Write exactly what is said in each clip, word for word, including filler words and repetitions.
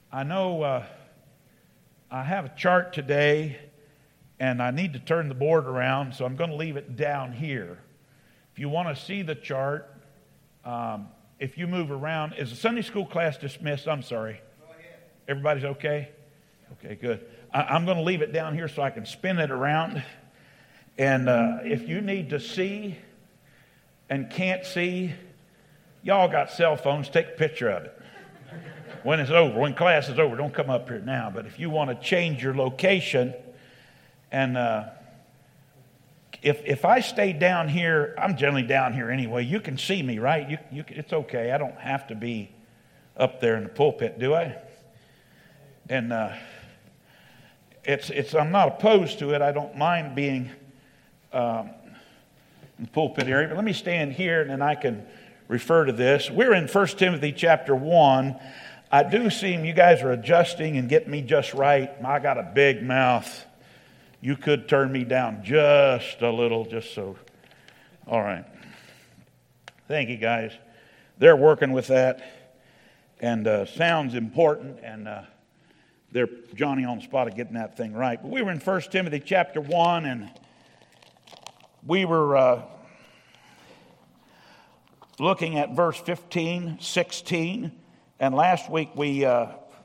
I know uh, I have a chart today, and I need to turn the board around, so I'm going to leave it down here. If you want to see the chart, um, if you move around, is the Sunday school class dismissed? I'm sorry. Go ahead. Everybody's okay? Okay, good. I, I'm going to leave it down here so I can spin it around. And uh, if you need to see and can't see, y'all got cell phones, take a picture of it. When it's over, when class is over, don't come up here now. But if you want to change your location, and uh, if if I stay down here, I'm generally down here anyway. You can see me, right? You you it's okay. I don't have to be up there in the pulpit, do I? And uh, it's it's I'm not opposed to it. I don't mind being um, in the pulpit area. But let me stand here, and then I can refer to this. We're in First Timothy chapter one. I do seem you guys are adjusting and getting me just right. I got a big mouth. You could turn me down just a little, just so. All right. Thank you, guys. They're working with that. And uh, sound's important, and uh, they're Johnny on the spot of getting that thing right. But we were in First Timothy chapter one, and we were uh, looking at verse fifteen, sixteen. And last week we uh,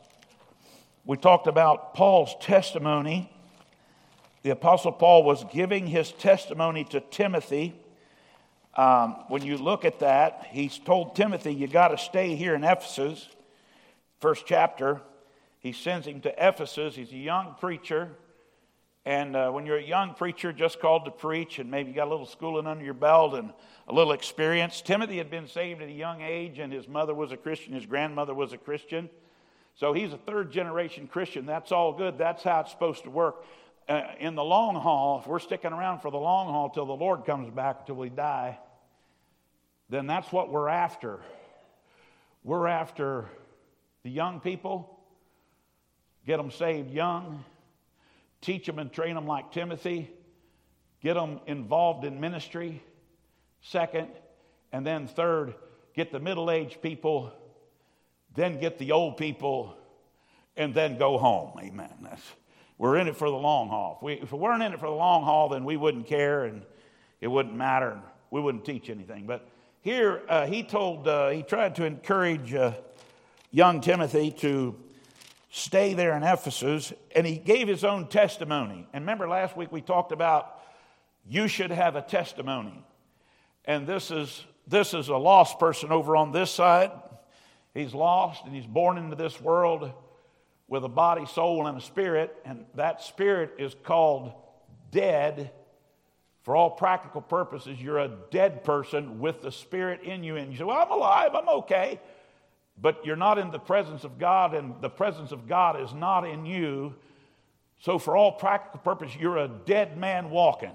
we talked about Paul's testimony. The Apostle Paul was giving his testimony to Timothy. Um, when you look at that, he's told Timothy, you got to stay here in Ephesus. First chapter, he sends him to Ephesus. He's a young preacher. And uh, when you're a young preacher just called to preach, and maybe you got a little schooling under your belt and a little experience. Timothy had been saved at a young age, and his mother was a Christian. His grandmother was a Christian. So he's a third generation Christian. That's all good. That's how it's supposed to work. Uh, in the long haul, if we're sticking around for the long haul till the Lord comes back, till we die, then that's what we're after. We're after the young people, get them saved young, teach them and train them like Timothy, get them involved in ministry, second, and then third, get the middle-aged people, then get the old people, and then go home. Amen. That's, we're in it for the long haul. If we, if we weren't in it for the long haul, then we wouldn't care, and it wouldn't matter, and we wouldn't teach anything. But here, uh, he told, uh, he tried to encourage uh, young Timothy to stay there in Ephesus, and he gave his own testimony. And remember last week we talked about you should have a testimony. And this is this is a lost person over on this side. He's lost, and he's born into this world with a body, soul, and a spirit. And that spirit is called dead. For all practical purposes, you're a dead person with the spirit in you. And you say, well, I'm alive, I'm okay. But you're not in the presence of God, and the presence of God is not in you. So for all practical purposes, you're a dead man walking.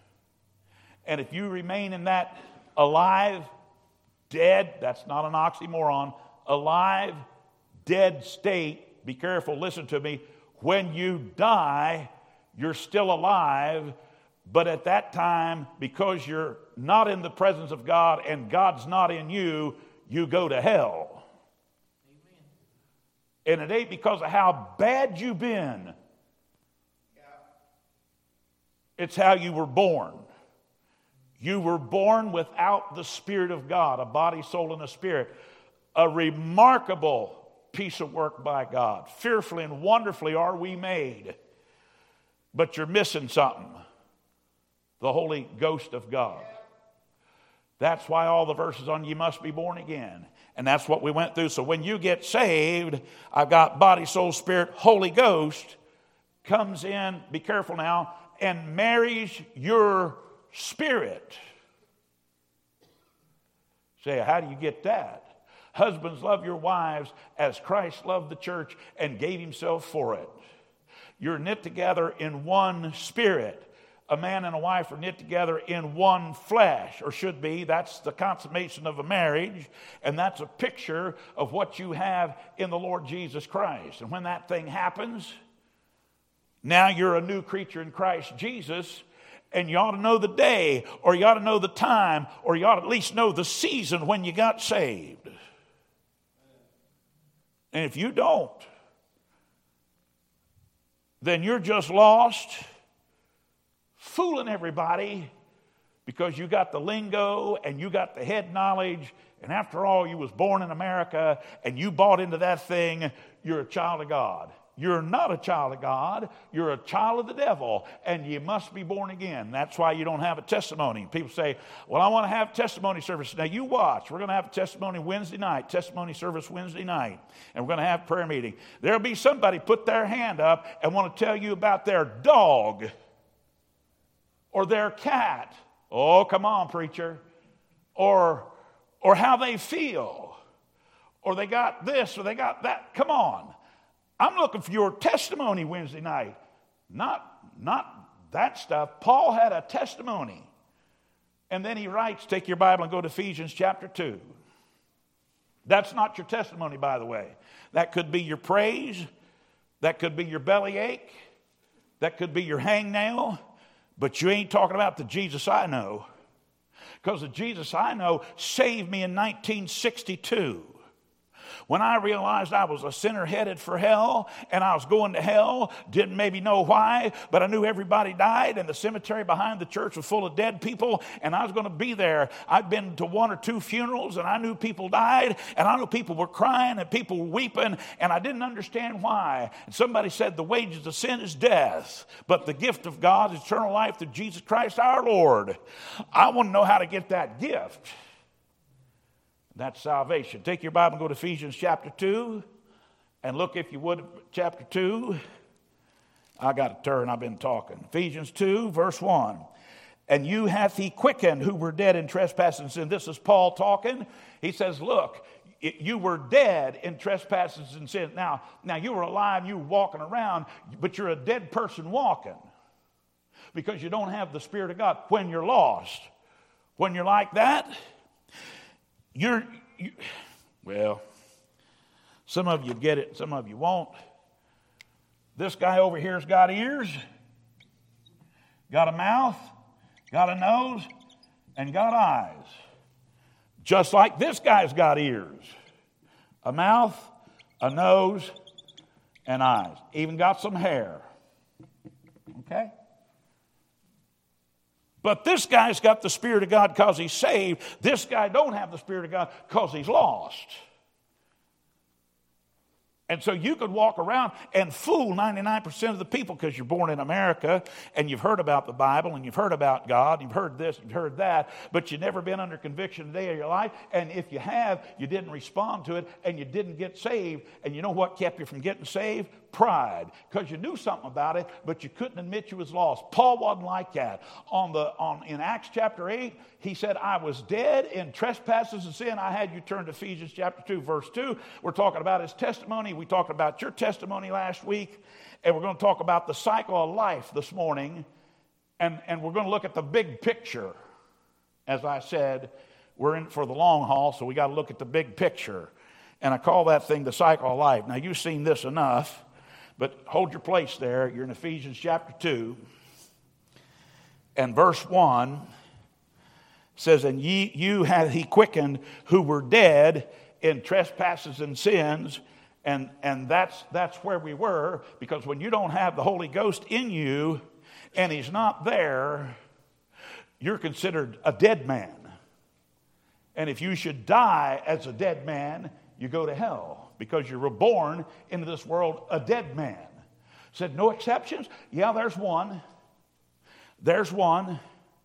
And if you remain in that alive, dead, that's not an oxymoron, alive, dead state, be careful, listen to me, when you die, you're still alive, but at that time, because you're not in the presence of God and God's not in you, you go to hell. And it ain't because of how bad you've been. It's how you were born. You were born without the Spirit of God, a body, soul, and a spirit. A remarkable piece of work by God. Fearfully and wonderfully are we made. But you're missing something. The Holy Ghost of God. That's why all the verses on you must be born again. And that's what we went through. So when you get saved, I've got body, soul, spirit, Holy Ghost comes in, be careful now, and marries your spirit. Say, how do you get that? Husbands, love your wives as Christ loved the church and gave himself for it. You're knit together in one spirit. A man and a wife are knit together in one flesh, or should be. That's the consummation of a marriage, and that's a picture of what you have in the Lord Jesus Christ. And when that thing happens, now you're a new creature in Christ Jesus, and you ought to know the day, or you ought to know the time, or you ought to at least know the season when you got saved. And if you don't, then you're just lost, fooling everybody because you got the lingo and you got the head knowledge. And after all, you was born in America and you bought into that thing. You're a child of God. You're not a child of God. You're a child of the devil, and you must be born again. That's why you don't have a testimony. People say, well, I want to have testimony service. Now, you watch. We're going to have a testimony Wednesday night, testimony service Wednesday night, and we're going to have prayer meeting. There'll be somebody put their hand up and want to tell you about their dog or their cat. Oh, come on, preacher. Or, or how they feel. Or they got this or they got that. Come on. I'm looking for your testimony Wednesday night. Not, not that stuff. Paul had a testimony. And then he writes, take your Bible and go to Ephesians chapter two. That's not your testimony, by the way. That could be your praise. That could be your bellyache. That could be your hangnail. But you ain't talking about the Jesus I know. Because the Jesus I know saved me in nineteen sixty-two. When I realized I was a sinner headed for hell and I was going to hell, didn't maybe know why, but I knew everybody died and the cemetery behind the church was full of dead people and I was going to be there. I'd been to one or two funerals and I knew people died and I knew people were crying and people were weeping and I didn't understand why. And somebody said the wages of sin is death, but the gift of God is eternal life through Jesus Christ our Lord. I want to know how to get that gift. That's salvation. Take your Bible and go to Ephesians chapter two. And look, if you would, chapter two. I got to turn, I've been talking. Ephesians two, verse one. And you hath he quickened who were dead in trespasses and sin. This is Paul talking. He says, look, you were dead in trespasses and sin. Now, now you were alive, you were walking around, but you're a dead person walking. Because you don't have the Spirit of God when you're lost. When you're like that, You're, you, well, some of you get it, some of you won't. This guy over here's got ears, got a mouth, got a nose, and got eyes. Just like this guy's got ears, a mouth, a nose, and eyes. Even got some hair. Okay? But this guy's got the Spirit of God because he's saved. This guy don't have the Spirit of God because he's lost. And so you could walk around and fool ninety-nine percent of the people because you're born in America and you've heard about the Bible and you've heard about God, you've heard this, you've heard that, but you've never been under conviction a day of your life. And if you have, you didn't respond to it and you didn't get saved. And you know what kept you from getting saved? Pride. Because you knew something about it, but you couldn't admit you was lost. Paul wasn't like that. On the on in Acts chapter eight, he said, I was dead in trespasses and sin. I had you turn to Ephesians chapter two, verse two. We're talking about his testimony. We talked about your testimony last week. And we're going to talk about the cycle of life this morning. And, and we're going to look at the big picture. As I said, we're in for the long haul, so we got to look at the big picture. And I call that thing the cycle of life. Now, you've seen this enough. But hold your place there. You're in Ephesians chapter two. And verse one says, and ye, you hath he quickened who were dead in trespasses and sins. And, and that's, that's where we were. Because when you don't have the Holy Ghost in you and he's not there, you're considered a dead man. And if you should die as a dead man, you go to hell. Because you were born into this world a dead man. Said no exceptions? Yeah, there's one. There's one.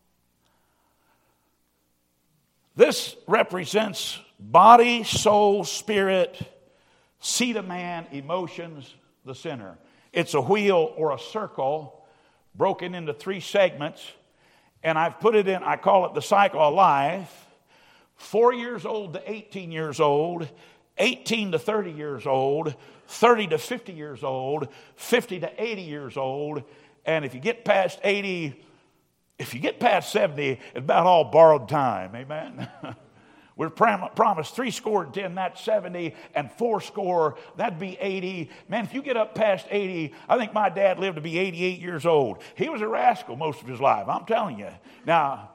This represents body, soul, spirit, seat of man, emotions, the sinner. It's a wheel or a circle broken into three segments. And I've put it in, I call it the cycle of life. Four years old to eighteen years old. eighteen to thirty years old, thirty to fifty years old, fifty to eighty years old, and if you get past eighty, if you get past seventy, it's about all borrowed time, amen? We're prom- promised three score and ten, that's seventy, and four score, that'd be eighty. Man, if you get up past eighty, I think my dad lived to be eighty-eight years old. He was a rascal most of his life, I'm telling you. Now,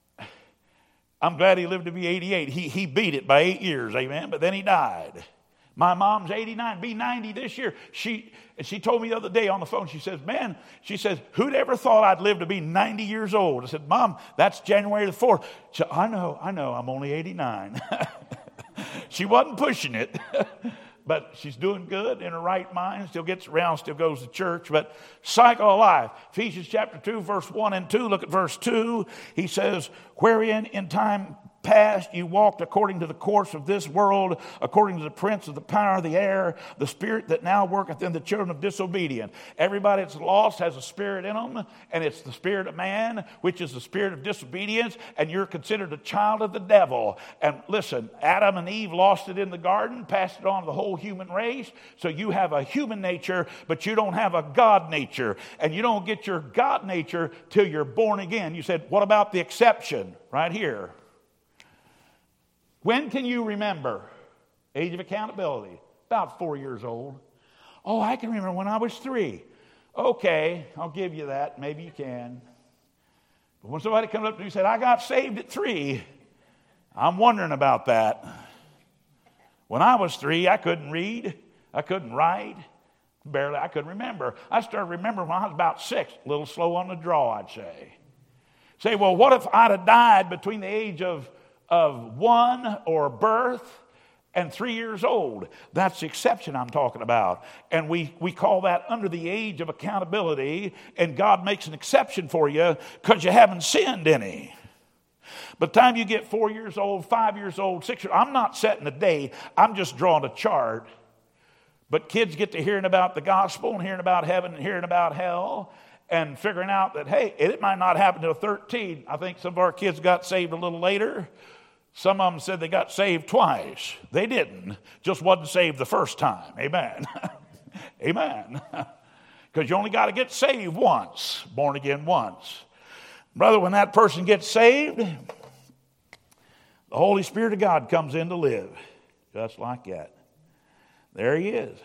I'm glad he lived to be eighty-eight. He, he beat it by eight years, amen, but then he died. My mom's eighty-nine, be ninety this year. She she told me the other day on the phone, she says, man, she says, who'd ever thought I'd live to be ninety years old? I said, Mom, that's January the fourth. She said, I know, I know, I'm only eighty-nine. She wasn't pushing it, but she's doing good in her right mind, still gets around, still goes to church. But cycle of life, Ephesians chapter two, verse one and two, look at verse two. He says, wherein in time past you walked according to the course of this world, according to the prince of the power of the air, the spirit that now worketh in the children of disobedience. Everybody that's lost has a spirit in them, and it's the spirit of man, which is the spirit of disobedience, and you're considered a child of the devil. And listen, Adam and Eve lost it in the garden, passed it on to the whole human race, so you have a human nature, but you don't have a God nature, and you don't get your God nature till you're born again. You said, what about the exception? Right here. When can you remember? Age of accountability. About four years old. Oh, I can remember when I was three. Okay, I'll give you that. Maybe you can. But when somebody comes up to you and said, I got saved at three, I'm wondering about that. When I was three, I couldn't read. I couldn't write. Barely, I couldn't remember. I started remembering when I was about six. A little slow on the draw, I'd say. Say, well, what if I'd have died between the age of of one or birth and three years old? That's the exception I'm talking about. And we, we call that under the age of accountability, and God makes an exception for you because you haven't sinned any. By the time you get four years old, five years old, six years old, I'm not setting a date, I'm just drawing a chart. But kids get to hearing about the gospel and hearing about heaven and hearing about hell, and figuring out that, hey, it might not happen till thirteen. I think some of our kids got saved a little later. Some of them said they got saved twice. They didn't. Just wasn't saved the first time. Amen. Amen. Because you only got to get saved once, born again once. Brother, when that person gets saved, the Holy Spirit of God comes in to live. Just like that. There he is.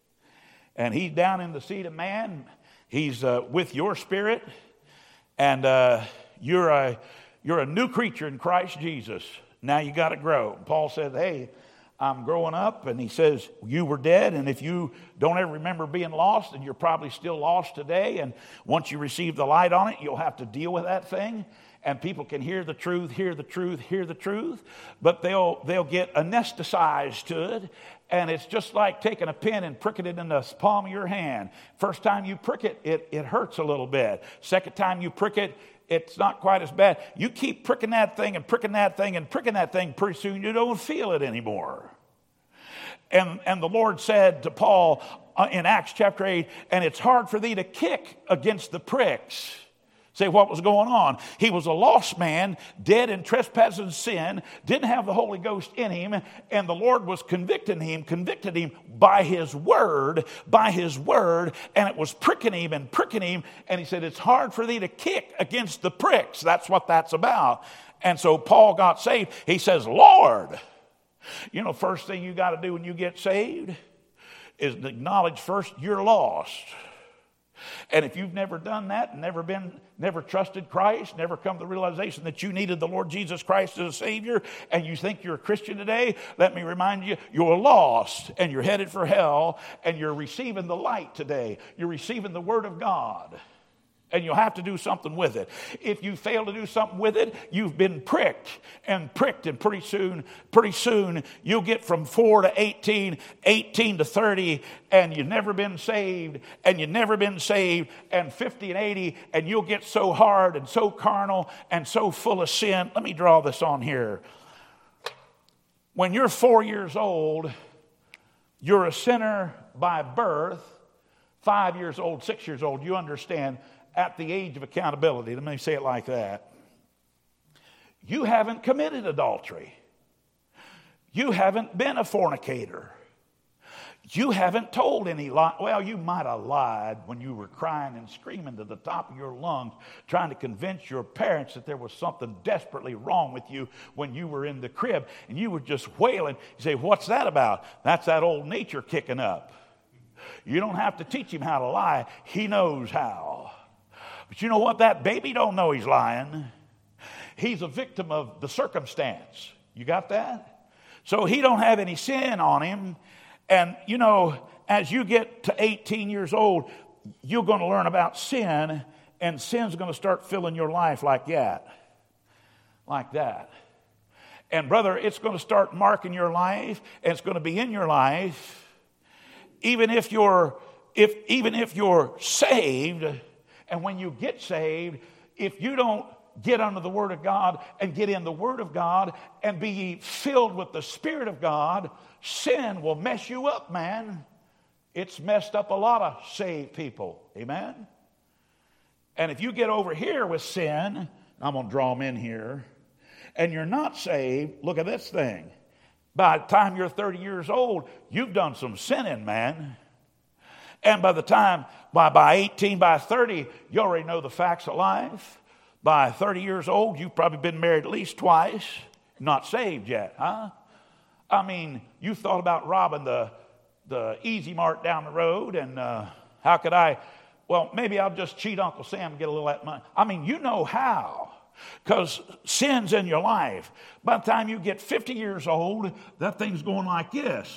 And he's down in the seat of man. He's uh, with your spirit. And uh, you're a you're a new creature in Christ Jesus. Now you got to grow. Paul said, hey, I'm growing up. And he says, you were dead. And if you don't ever remember being lost, then you're probably still lost today. And once you receive the light on it, you'll have to deal with that thing. And people can hear the truth, hear the truth, hear the truth. But they'll they'll get anesthetized to it. And it's just like taking a pin and pricking it in the palm of your hand. First time you prick it, it, it hurts a little bit. Second time you prick it, it's not quite as bad. You keep pricking that thing and pricking that thing and pricking that thing, pretty soon you don't feel it anymore. And, and the Lord said to Paul uh, in Acts chapter eight, and it's hard for thee to kick against the pricks. Say, what was going on? He was a lost man, dead in trespass and sin, didn't have the Holy Ghost in him, and the Lord was convicting him, convicted him by his word, by his word, and it was pricking him and pricking him, and he said, it's hard for thee to kick against the pricks. That's what that's about. And so Paul got saved. He says, Lord, you know, first thing you got to do when you get saved is acknowledge first you're lost. And if you've never done that, never been, never trusted Christ, never come to the realization that you needed the Lord Jesus Christ as a Savior, and you think you're a Christian today, let me remind you, you're lost and you're headed for hell, and you're receiving the light today. You're receiving the Word of God. And you'll have to do something with it. If you fail to do something with it, you've been pricked and pricked, and pretty soon, pretty soon, you'll get from four to eighteen, eighteen to thirty, and you've never been saved, and you've never been saved, and fifty and eighty, and you'll get so hard and so carnal and so full of sin. Let me draw this on here. When you're four years old, you're a sinner by birth. Five years old, six years old, you understand. At the age of accountability, let me say it like that. You haven't committed adultery. You haven't been a fornicator. You haven't told any lie. Well, you might have lied when you were crying and screaming to the top of your lungs, trying to convince your parents that there was something desperately wrong with you when you were in the crib, and you were just wailing. You say, what's that about? That's that old nature kicking up. You don't have to teach him how to lie. He knows how. But you know what? That baby don't know he's lying. He's a victim of the circumstance. You got that? So he don't have any sin on him. And, you know, as you get to eighteen years old, you're going to learn about sin, and sin's going to start filling your life like that. Like that. And, brother, it's going to start marking your life, and it's going to be in your life. Even if you're, if, even if you're saved, and when you get saved, if you don't get under the Word of God and get in the Word of God and be filled with the Spirit of God, sin will mess you up, man. It's messed up a lot of saved people. Amen? And if you get over here with sin, I'm going to draw them in here, and you're not saved, look at this thing. By the time you're thirty years old, you've done some sinning, man. And by the time, by, by eighteen, by thirty, you already know the facts of life. By thirty years old, you've probably been married at least twice. Not saved yet, huh? I mean, you thought about robbing the, the Easy Mart down the road, and uh, how could I? Well, maybe I'll just cheat Uncle Sam and get a little of that money. I mean, you know how. Because sin's in your life. By the time you get fifty years old, that thing's going like this.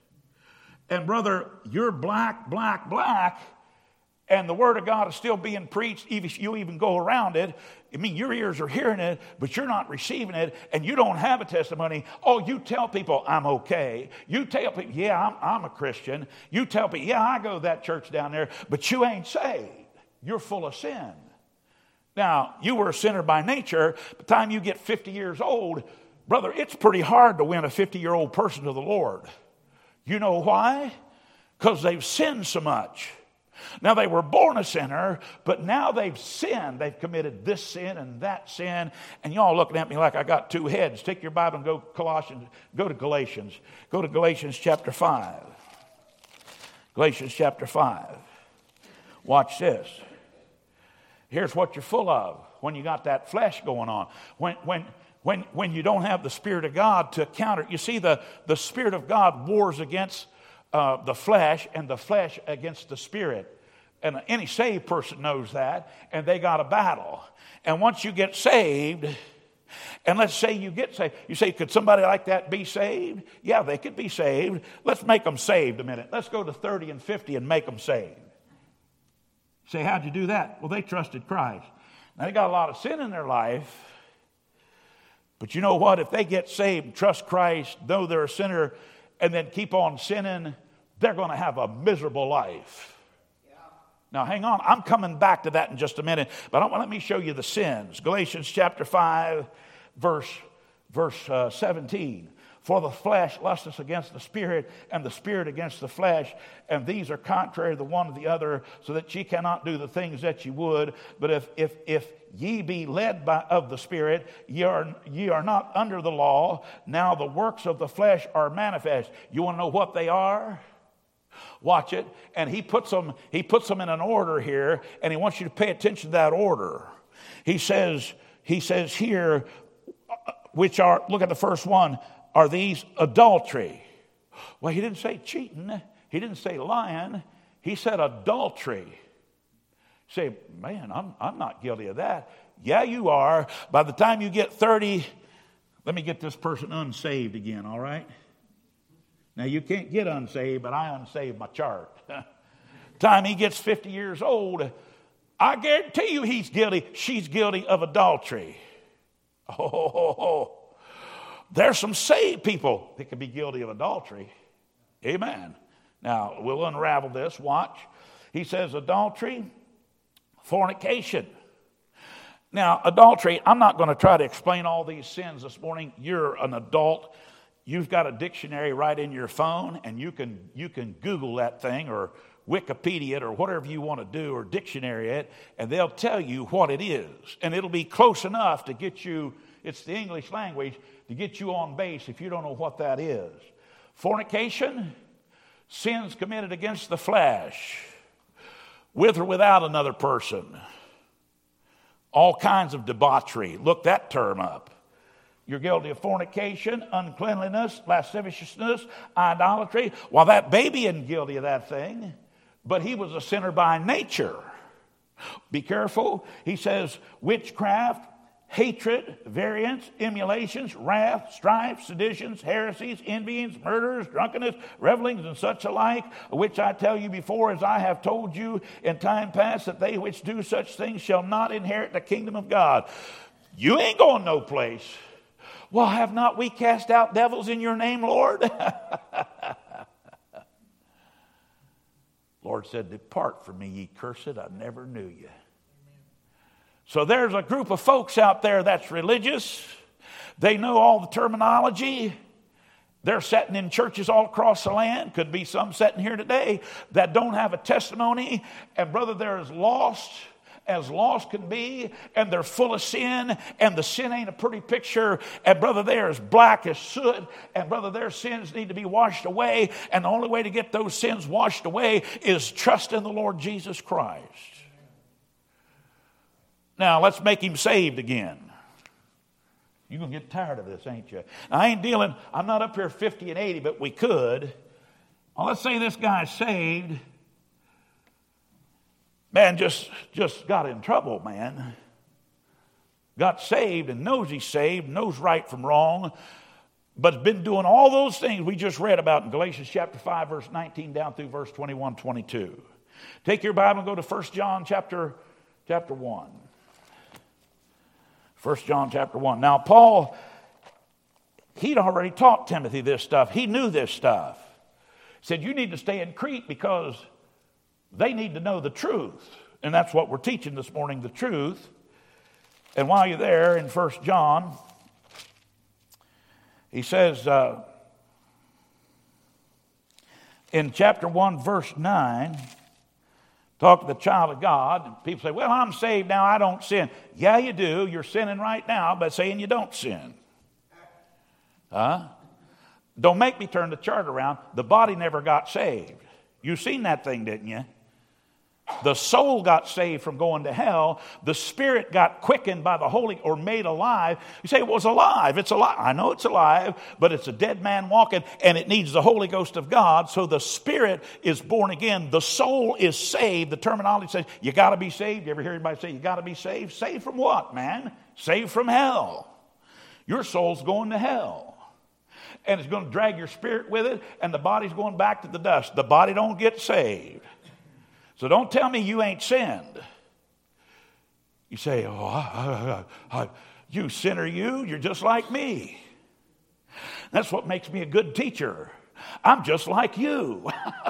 And brother, you're black, black, black, and the Word of God is still being preached, even if you even go around it. I mean, your ears are hearing it, but you're not receiving it, and you don't have a testimony. Oh, you tell people, I'm okay. You tell people, yeah, I'm, I'm a Christian. You tell people, yeah, I go to that church down there, but you ain't saved. You're full of sin. Now, you were a sinner by nature. By the time you get fifty years old, brother, it's pretty hard to win a fifty-year-old person to the Lord. You know why? Because they've sinned so much. Now, they were born a sinner, but now they've sinned. They've committed this sin and that sin. And y'all looking at me like I got two heads. Take your Bible and go Colossians, go to Galatians. Go to Galatians chapter five. Galatians chapter five. Watch this. Here's what you're full of when you got that flesh going on. When, when, when, when you don't have the Spirit of God to counter. You see, the, the Spirit of God wars against uh, the flesh, and the flesh against the Spirit. And any saved person knows that, and they got a battle. And once you get saved, and let's say you get saved. You say, could somebody like that be saved? Yeah, they could be saved. Let's make them saved a minute. Let's go to thirty and fifty and make them saved. Say, how'd you do that? Well, they trusted Christ. Now, they got a lot of sin in their life. But you know what? If they get saved and trust Christ, know they're a sinner, and then keep on sinning, they're going to have a miserable life. Yeah. Now, hang on. I'm coming back to that in just a minute. But I want, let me show you the sins. Galatians chapter five, verse, verse uh, seventeen. For the flesh lusteth against the Spirit, and the Spirit against the flesh, and these are contrary the one to the other, so that ye cannot do the things that ye would. But if if if ye be led by of the Spirit, ye are ye are not under the law. Now the works of the flesh are manifest. You want to know what they are? Watch it. And he puts them he puts them in an order here, and he wants you to pay attention to that order. He says he says here, which are, look at the first one. Are these adultery? Well, he didn't say cheating. He didn't say lying. He said adultery. Say, man, I'm, I'm not guilty of that. Yeah, you are. By the time you get thirty, let me get this person unsaved again, all right? Now, you can't get unsaved, but I unsaved my chart. Time he gets fifty years old, I guarantee you he's guilty. She's guilty of adultery. Oh, oh, oh, oh. There's some saved people that could be guilty of adultery. Amen. Now, we'll unravel this. Watch. He says adultery, fornication. Now, adultery, I'm not going to try to explain all these sins this morning. You're an adult. You've got a dictionary right in your phone, and you can, you can Google that thing or Wikipedia it or whatever you want to do, or dictionary it, and they'll tell you what it is. And it'll be close enough to get you, it's the English language, to get you on base if you don't know what that is. Fornication, sins committed against the flesh, with or without another person. All kinds of debauchery. Look that term up. You're guilty of fornication, uncleanliness, lasciviousness, idolatry. Well, that baby isn't guilty of that thing, but he was a sinner by nature. Be careful. He says witchcraft, hatred, variance, emulations, wrath, strife, seditions, heresies, envyings, murders, drunkenness, revelings, and such alike, which I tell you before, as I have told you in time past, that they which do such things shall not inherit the kingdom of God. You ain't going no place. Well, have not we cast out devils in your name, Lord? Lord said, depart from me, ye cursed, I never knew you. So there's a group of folks out there that's religious. They know all the terminology. They're sitting in churches all across the land. Could be some sitting here today that don't have a testimony. And brother, they're as lost as lost can be. And they're full of sin. And the sin ain't a pretty picture. And brother, they're as black as soot. And brother, their sins need to be washed away. And the only way to get those sins washed away is trust in the Lord Jesus Christ. Now, let's make him saved again. You're going to get tired of this, ain't you? Now, I ain't dealing, I'm not up here fifty and eighty, but we could. Well, let's say this guy's saved. Man, just, just got in trouble, man. Got saved and knows he's saved, knows right from wrong, but has been doing all those things we just read about in Galatians chapter five, verse nineteen down through verse twenty-one, twenty-two. Take your Bible and go to First John chapter, chapter one. First John chapter one. Now, Paul, he'd already taught Timothy this stuff. He knew this stuff. He said, you need to stay in Crete because they need to know the truth. And that's what we're teaching this morning, the truth. And while you're there in First John, he says uh, in chapter one, verse nine, talk to the child of God, and people say, well, I'm saved now, I don't sin. Yeah, you do. You're sinning right now by saying you don't sin. Huh? Don't make me turn the chart around. The body never got saved. You seen that thing, didn't you? The soul got saved from going to hell. The spirit got quickened by the Holy, or made alive. You say, well, it's alive. It's alive. I know it's alive, but it's a dead man walking, and it needs the Holy Ghost of God. So the spirit is born again. The soul is saved. The terminology says, you got to be saved. You ever hear anybody say, you got to be saved? Saved from what, man? Saved from hell. Your soul's going to hell. And it's going to drag your spirit with it, and the body's going back to the dust. The body don't get saved. So don't tell me you ain't sinned. You say, oh, I, I, I, you sinner you, you're just like me. That's what makes me a good teacher. I'm just like you.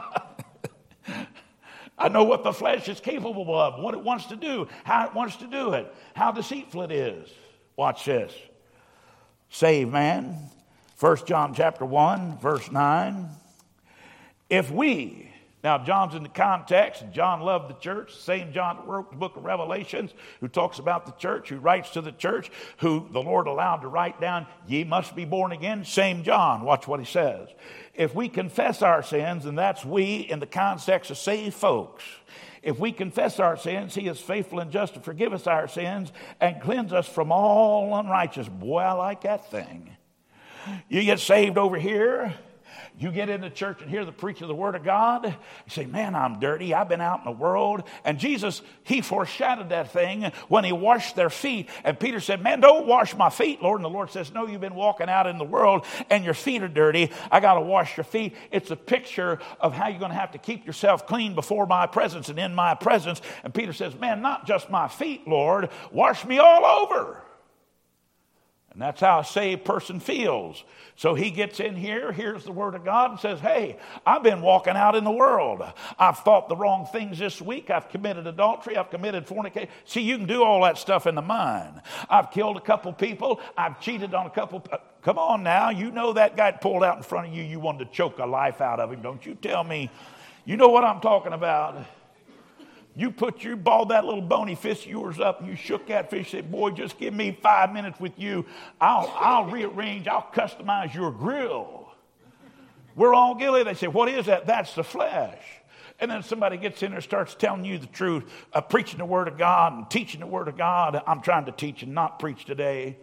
I know what the flesh is capable of, what it wants to do, how it wants to do it, how deceitful it is. Watch this. Save man. First John chapter one, verse nine. If we... Now, John's in the context, and John loved the church. The same John that wrote the book of Revelations, who talks about the church, who writes to the church, who the Lord allowed to write down, ye must be born again. Same John. Watch what he says. If we confess our sins, and that's we in the context of saved folks. If we confess our sins, he is faithful and just to forgive us our sins and cleanse us from all unrighteousness. Boy, I like that thing. You get saved over here. You get into church and hear the preaching of the Word of God. You say, man, I'm dirty. I've been out in the world. And Jesus, he foreshadowed that thing when he washed their feet. And Peter said, man, don't wash my feet, Lord. And the Lord says, no, you've been walking out in the world and your feet are dirty. I got to wash your feet. It's a picture of how you're going to have to keep yourself clean before my presence and in my presence. And Peter says, man, not just my feet, Lord. Wash me all over. And that's how a saved person feels. So he gets in here, hears the Word of God, and says, hey, I've been walking out in the world. I've thought the wrong things this week. I've committed adultery. I've committed fornication. See, you can do all that stuff in the mind. I've killed a couple people. I've cheated on a couple. Come on now. You know that guy pulled out in front of you. You wanted to choke the life out of him. Don't you tell me. You know what I'm talking about. You put your balled that little bony fist of yours up and you shook that fish. Said, boy, just give me five minutes with you. I'll, I'll rearrange, I'll customize your grill. We're all guilty. They say, what is that? That's the flesh. And then somebody gets in there and starts telling you the truth, uh, preaching the Word of God and teaching the Word of God. I'm trying to teach and not preach today.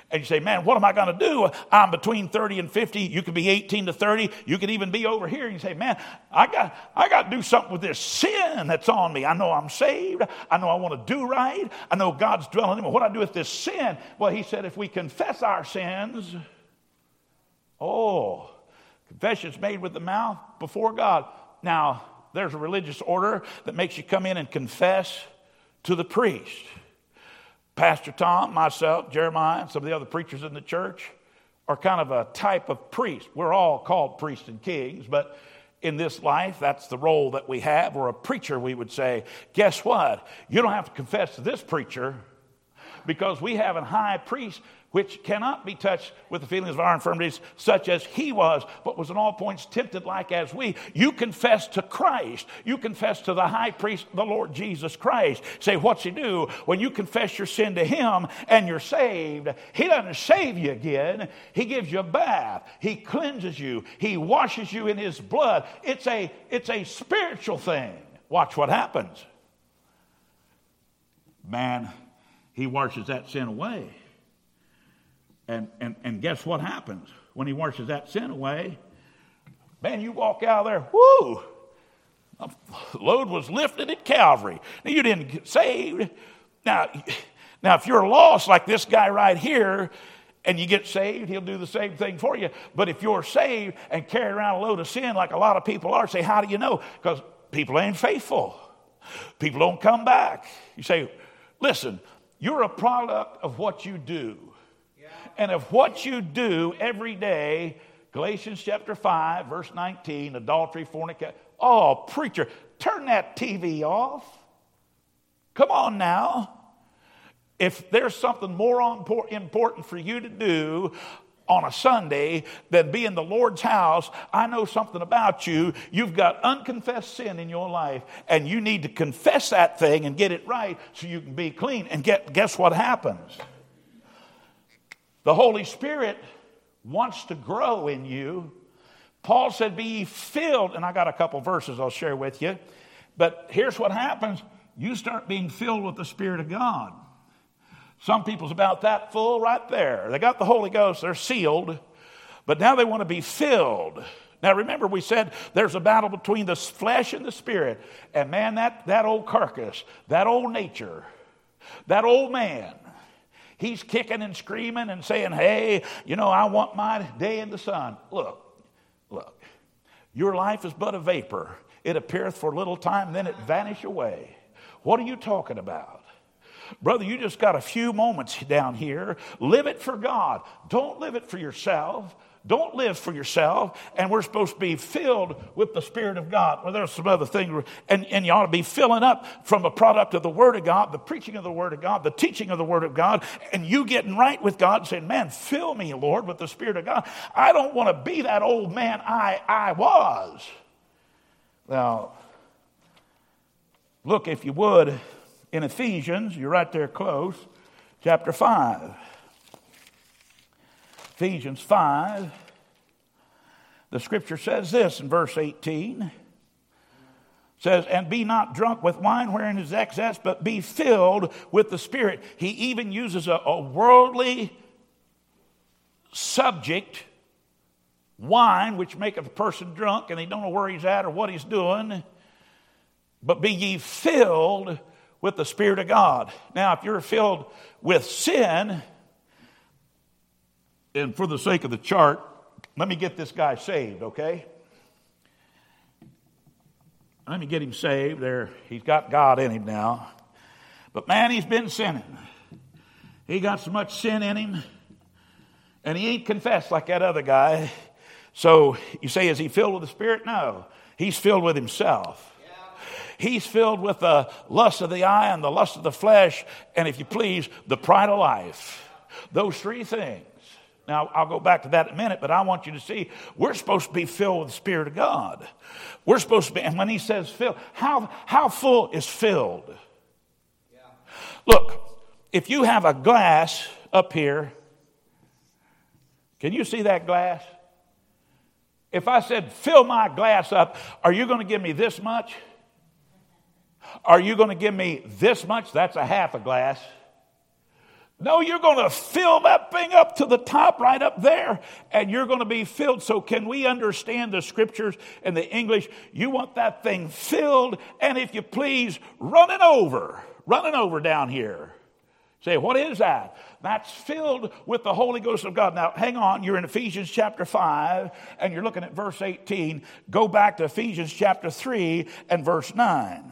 And you say, man, what am I going to do? I'm between thirty and fifty. You could be eighteen to thirty. You could even be over here. You say, man, I got I got to do something with this sin that's on me. I know I'm saved. I know I want to do right. I know God's dwelling in me. What do I do with this sin? Well, he said, if we confess our sins, oh, confession's made with the mouth before God. Now, there's a religious order that makes you come in and confess to the priest. Pastor Tom, myself, Jeremiah, and some of the other preachers in the church are kind of a type of priest. We're all called priests and kings, but in this life, that's the role that we have. We're a preacher, we would say. Guess what? You don't have to confess to this preacher, because we have a high priest which cannot be touched with the feelings of our infirmities, such as he was, but was in all points tempted like as we. You confess to Christ. You confess to the high priest, the Lord Jesus Christ. Say, what's he do? When you confess your sin to him and you're saved, he doesn't save you again. He gives you a bath. He cleanses you. He washes you in his blood. It's a, it's a spiritual thing. Watch what happens. Man, he washes that sin away. And, and and guess what happens when he washes that sin away? Man, you walk out of there, whoo, the load was lifted at Calvary. Now, you didn't get saved. Now, now, if you're lost like this guy right here, and you get saved, he'll do the same thing for you. But if you're saved and carry around a load of sin like a lot of people are, say, how do you know? Because people ain't faithful. People don't come back. You say, listen, you're a product of what you do. And if what you do every day, Galatians chapter five, verse nineteen, adultery, fornication. Oh, preacher, turn that T V off. Come on now. If there's something more important for you to do on a Sunday than be in the Lord's house, I know something about you. You've got unconfessed sin in your life, and you need to confess that thing and get it right so you can be clean. And get, guess what happens? The Holy Spirit wants to grow in you. Paul said, be ye filled, and I got a couple verses I'll share with you. But here's what happens. You start being filled with the Spirit of God. Some people's about that full right there. They got the Holy Ghost, they're sealed, but now they want to be filled. Now remember, we said there's a battle between the flesh and the spirit. And man, that, that old carcass, that old nature, that old man, he's kicking and screaming and saying, hey, you know, I want my day in the sun. Look, look, your life is but a vapor. It appeareth for a little time, then it vanish away. What are you talking about? Brother, you just got a few moments down here. Live it for God. Don't live it for yourself. Don't live for yourself. And we're supposed to be filled with the Spirit of God. Well, there's some other things. And, and you ought to be filling up from a product of the Word of God, the preaching of the Word of God, the teaching of the Word of God, and you getting right with God and saying, man, fill me, Lord, with the Spirit of God. I don't want to be that old man I, I was. Now, look, if you would, in Ephesians, you're right there close, chapter five. Ephesians five, the scripture says this in verse eighteen. Says, and be not drunk with wine wherein is excess, but be filled with the Spirit. He even uses a, a worldly subject, wine, which maketh a person drunk, and he don't know where he's at or what he's doing. But be ye filled with the Spirit of God. Now, if you're filled with sin, and for the sake of the chart, let me get this guy saved, okay? Let me get him saved. There, he's got God in him now. But man, he's been sinning. He got so much sin in him, and he ain't confessed like that other guy. So you say, is he filled with the Spirit? No, he's filled with himself. He's filled with the lust of the eye and the lust of the flesh, and if you please, the pride of life. Those three things. Now, I'll go back to that in a minute, but I want you to see, we're supposed to be filled with the Spirit of God. We're supposed to be, and when he says filled, how, how full is filled? Yeah. Look, if you have a glass up here, can you see that glass? If I said, fill my glass up, are you going to give me this much? Are you going to give me this much? That's a half a glass. No, you're going to fill that thing up to the top right up there, and you're going to be filled. So can we understand the scriptures in the English? You want that thing filled, and if you please, running over, running over down here. Say, what is that? That's filled with the Holy Ghost of God. Now, hang on. You're in Ephesians chapter five, and you're looking at verse eighteen. Go back to Ephesians chapter three and verse nine.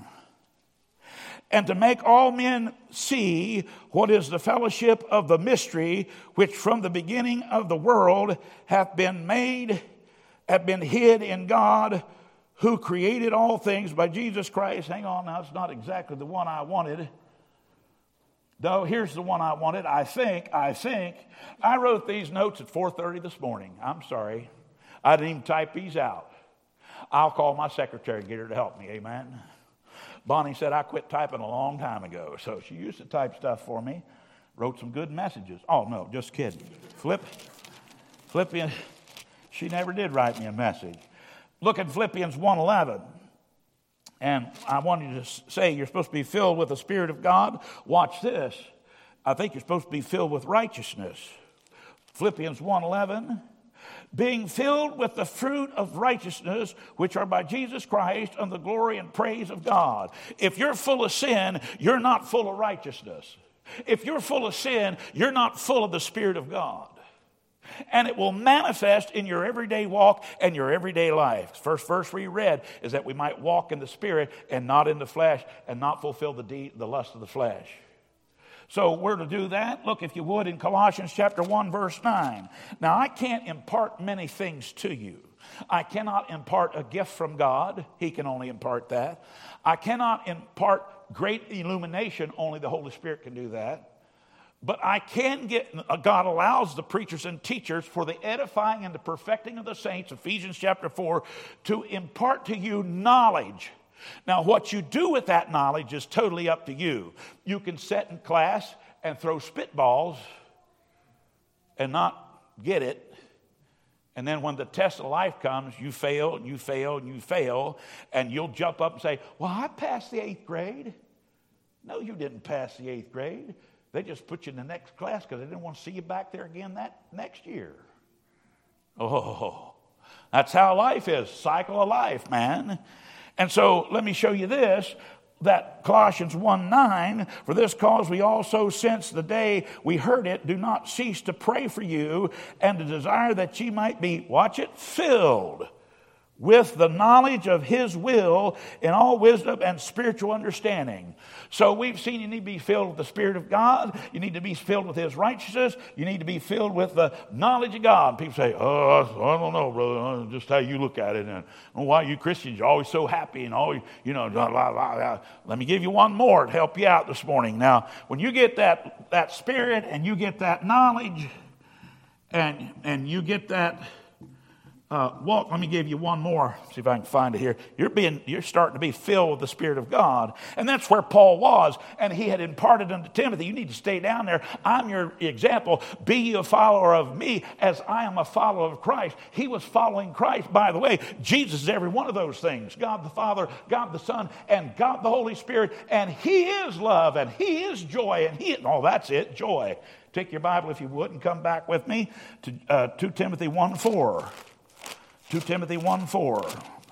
And to make all men see what is the fellowship of the mystery, which from the beginning of the world hath been made, hath been hid in God, who created all things by Jesus Christ. Hang on, now it's not exactly the one I wanted. Though here's the one I wanted. I think, I think. I wrote these notes at four thirty this morning. I'm sorry. I didn't even type these out. I'll call my secretary and get her to help me. Amen. Bonnie said I quit typing a long time ago, so she used to type stuff for me. Wrote some good messages. Oh, no, just kidding. Flip, Philippians, she never did write me a message. Look at Philippians one eleven. And I want you to say you're supposed to be filled with the Spirit of God. Watch this. I think you're supposed to be filled with righteousness. Philippians one eleven. Being filled with the fruit of righteousness, which are by Jesus Christ, unto the glory and praise of God. If you're full of sin, you're not full of righteousness. If you're full of sin, you're not full of the Spirit of God. And it will manifest in your everyday walk and your everyday life. First verse we read is that we might walk in the Spirit and not in the flesh, and not fulfill the deed, the lust of the flesh. So we're to do that. Look, if you would, in Colossians chapter one, verse nine. Now, I can't impart many things to you. I cannot impart a gift from God. He can only impart that. I cannot impart great illumination. Only the Holy Spirit can do that. But I can get, God allows the preachers and teachers for the edifying and the perfecting of the saints, Ephesians chapter four, to impart to you knowledge. Now, what you do with that knowledge is totally up to you. You can sit in class and throw spitballs and not get it. And then when the test of life comes, you fail and you fail and you fail. And you'll jump up and say, well, I passed the eighth grade. No, you didn't pass the eighth grade. They just put you in the next class because they didn't want to see you back there again that next year. Oh, that's how life is. Cycle of life, man. And so let me show you this, that Colossians one nine, for this cause we also, since the day we heard it, do not cease to pray for you and to desire that ye might be, watch it, filled with the knowledge of his will in all wisdom and spiritual understanding. So we've seen you need to be filled with the Spirit of God. You need to be filled with his righteousness. You need to be filled with the knowledge of God. People say, oh, I don't know, brother. Just how you look at it. And why you Christians are always so happy and always, you know, blah, blah, blah, blah. Let me give you one more to help you out this morning. Now, when you get that, that Spirit and you get that knowledge and, and you get that Uh, walk, let me give you one more. See if I can find it here. You're being, you're starting to be filled with the Spirit of God. And that's where Paul was. And he had imparted unto Timothy, you need to stay down there. I'm your example. Be ye a follower of me as I am a follower of Christ. He was following Christ. By the way, Jesus is every one of those things. God the Father, God the Son, and God the Holy Spirit. And he is love, and he is joy, and he, oh, that's it, joy. Take your Bible, if you would, and come back with me to uh, two Timothy one four. two Timothy one four.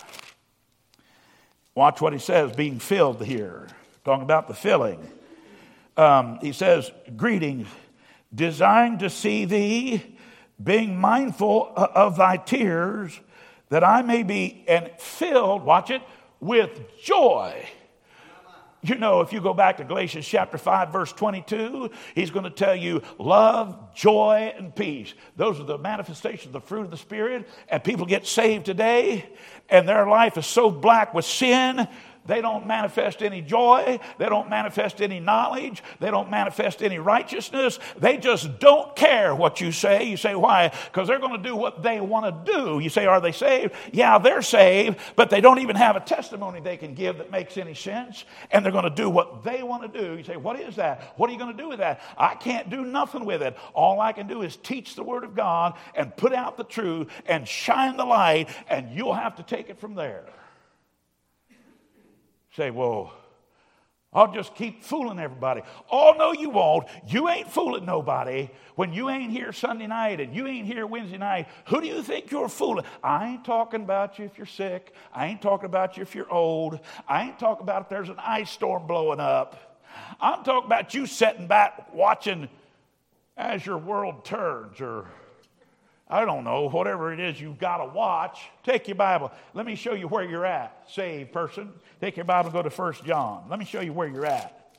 Watch what he says, being filled here. Talking about the filling. Um, he says, greetings, desiring to see thee, being mindful of thy tears, that I may be and filled, watch it, with joy. You know, if you go back to Galatians chapter five, verse twenty-two, he's going to tell you love, joy, and peace. Those are the manifestations of the fruit of the Spirit. And people get saved today, and their life is so black with sin, they don't manifest any joy. They don't manifest any knowledge. They don't manifest any righteousness. They just don't care what you say. You say, why? Because they're going to do what they want to do. You say, are they saved? Yeah, they're saved, but they don't even have a testimony they can give that makes any sense. And they're going to do what they want to do. You say, what is that? What are you going to do with that? I can't do nothing with it. All I can do is teach the Word of God and put out the truth and shine the light, and you'll have to take it from there. Say, well, I'll just keep fooling everybody. Oh, no, you won't. You ain't fooling nobody. When you ain't here Sunday night and you ain't here Wednesday night, who do you think you're fooling? I ain't talking about you if you're sick. I ain't talking about you if you're old. I ain't talking about if there's an ice storm blowing up. I'm talking about you sitting back watching as your world turns, or I don't know, whatever it is you've got to watch. Take your Bible. Let me show you where you're at, saved person. Take your Bible and go to First John. Let me show you where you're at.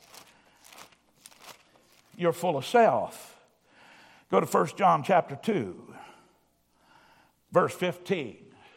You're full of self. Go to First John chapter two, verse fifteen.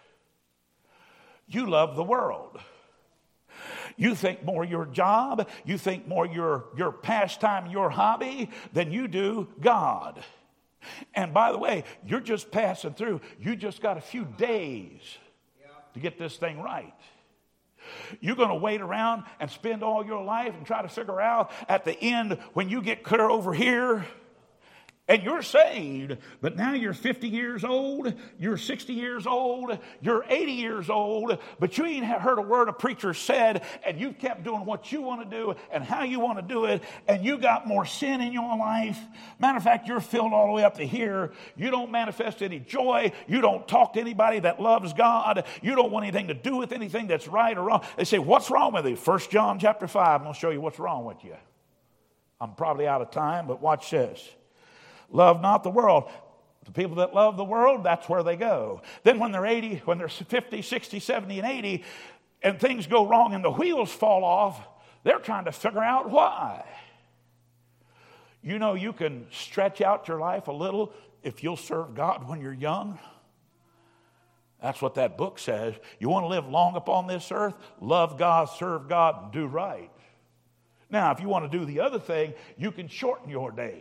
You love the world. You think more your job, you think more your, your pastime, your hobby, than you do God. And by the way, you're just passing through. You just got a few days to get this thing right. You're going to wait around and spend all your life and try to figure out at the end when you get clear over here. And you're saved, but now you're fifty years old, you're sixty years old, you're eighty years old, but you ain't heard a word a preacher said, and you've kept doing what you want to do and how you want to do it, and you got more sin in your life. Matter of fact, you're filled all the way up to here. You don't manifest any joy. You don't talk to anybody that loves God. You don't want anything to do with anything that's right or wrong. They say, what's wrong with you? First John chapter five, I'm going to show you what's wrong with you. I'm probably out of time, but watch this. Love not the world. The people that love the world, that's where they go. Then when they're eighty, when they're fifty, sixty, seventy, and eighty, and things go wrong and the wheels fall off, they're trying to figure out why. You know, you can stretch out your life a little if you'll serve God when you're young. That's what that book says. You want to live long upon this earth? Love God, serve God, and do right. Now, if you want to do the other thing, you can shorten your days.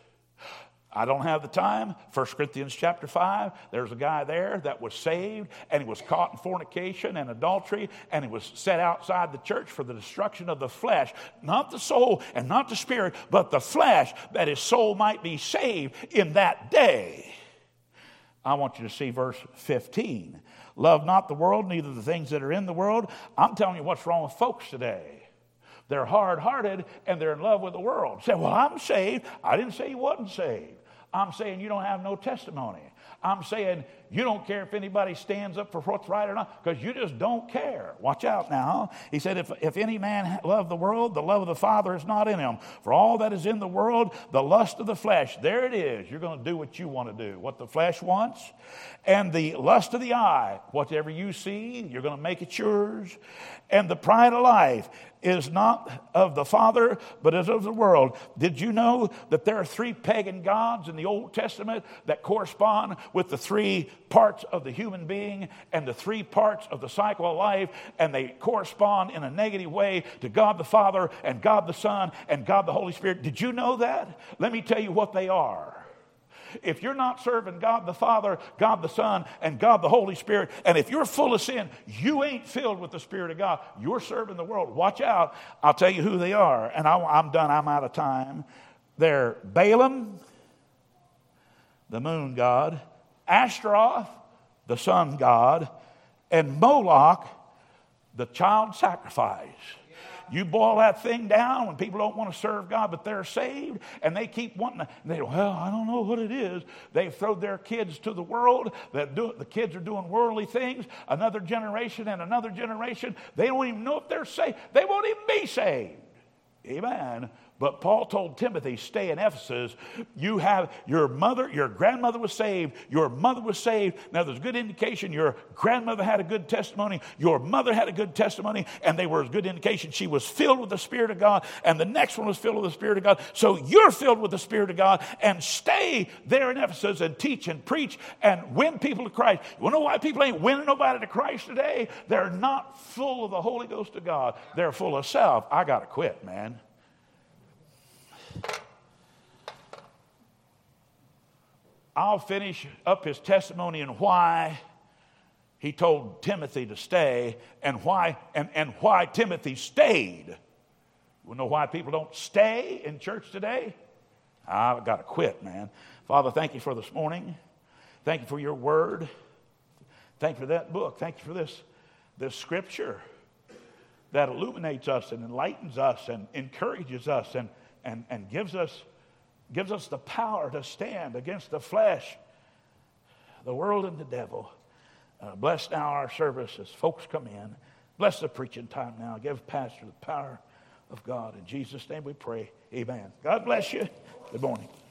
I don't have the time. First Corinthians chapter five, there's a guy there that was saved, and he was caught in fornication and adultery, and he was set outside the church for the destruction of the flesh, not the soul and not the spirit, but the flesh, that his soul might be saved in that day. I want you to see verse fifteen. Love not the world, neither the things that are in the world. I'm telling you what's wrong with folks today. They're hard-hearted, and they're in love with the world. Say, well, I'm saved. I didn't say you wasn't saved. I'm saying you don't have no testimony. I'm saying you don't care if anybody stands up for what's right or not, because you just don't care. Watch out now. He said, if, if any man love the world, the love of the Father is not in him. For all that is in the world, the lust of the flesh. There it is. You're going to do what you want to do, what the flesh wants. And the lust of the eye, whatever you see, you're going to make it yours. And the pride of life is not of the Father, but is of the world. Did you know that there are three pagan gods in the Old Testament that correspond with the three parts of the human being and the three parts of the cycle of life, and they correspond in a negative way to God the Father and God the Son and God the Holy Spirit? Did you know that? Let me tell you what they are. If you're not serving God the Father, God the Son, and God the Holy Spirit, and if you're full of sin, you ain't filled with the Spirit of God. You're serving the world. Watch out. I'll tell you who they are. And I, I'm done. I'm out of time. They're Balaam, the moon god, Ashtaroth, the sun god, and Moloch, the child sacrifice. You boil that thing down when people don't want to serve God, but they're saved, and they keep wanting to, and they go, well, I don't know what it is. They've thrown their kids to the world. Do, the kids are doing worldly things. Another generation and another generation. They don't even know if they're saved. They won't even be saved. Amen. But Paul told Timothy, stay in Ephesus. You have your mother, your grandmother was saved. Your mother was saved. Now, there's good indication your grandmother had a good testimony. Your mother had a good testimony. And they were a good indication she was filled with the Spirit of God. And the next one was filled with the Spirit of God. So you're filled with the Spirit of God. And stay there in Ephesus and teach and preach and win people to Christ. You know why people ain't winning nobody to Christ today? They're not full of the Holy Ghost of God. They're full of self. I got to quit, man. I'll finish up his testimony and why he told Timothy to stay, and why and, and why Timothy stayed. You know why people don't stay in church today? I've got to quit, man. Father, thank you for this morning. Thank you for your word. Thank you for that book. Thank you for this, this scripture that illuminates us and enlightens us and encourages us and, and, and gives us, gives us the power to stand against the flesh, the world, and the devil. Uh, bless now our service as folks come in. Bless the preaching time now. Give Pastor the power of God. In Jesus' name we pray. Amen. God bless you. Good morning.